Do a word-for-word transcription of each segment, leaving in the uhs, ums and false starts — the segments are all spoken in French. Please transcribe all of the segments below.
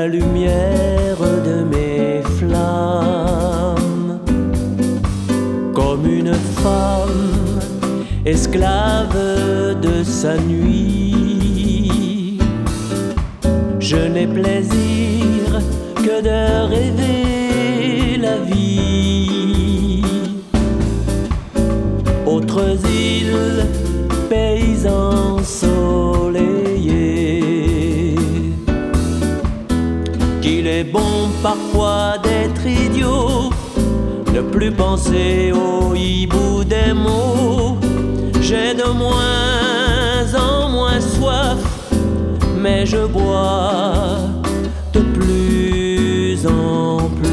la lumière de mes flammes, comme une femme esclave de sa nuit. Je n'ai plaisir que de rêver la vie. Autres îles, pays ensoleillés, qu'il est bon parfois d'être idiot, ne plus penser au hibou des mots. J'ai de moins en moins soif, mais je bois de plus en plus.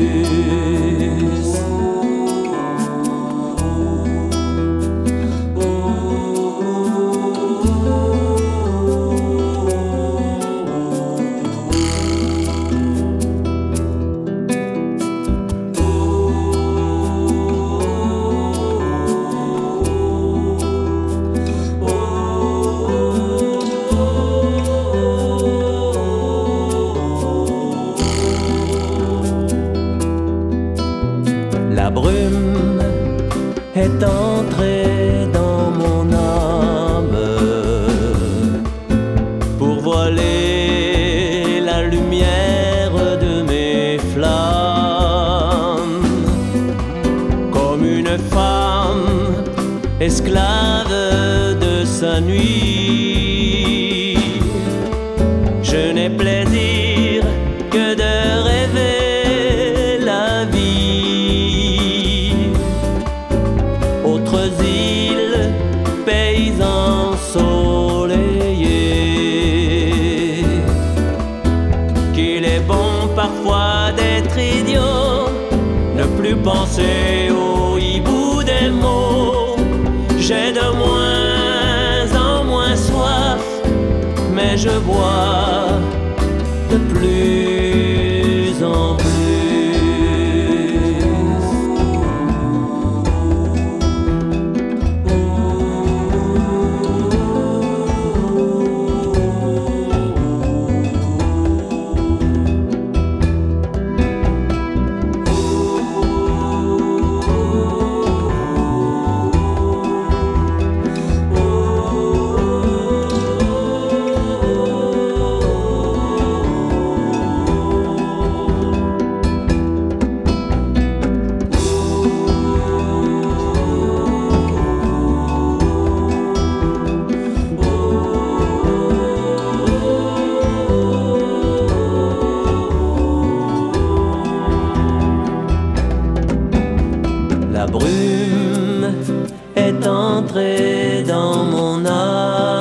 La brume est entrée dans mon âme pour voiler la lumière de mes flammes, comme une femme esclave de sa nuit. Je n'ai plaisir que de rêver la vie. Autres îles, pays ensoleillés, qu'il est bon parfois d'être idiot, ne plus penser au hibou des mots. J'ai de moins en moins soif, mais je bois de plus en plus. La brume est entrée dans mon âme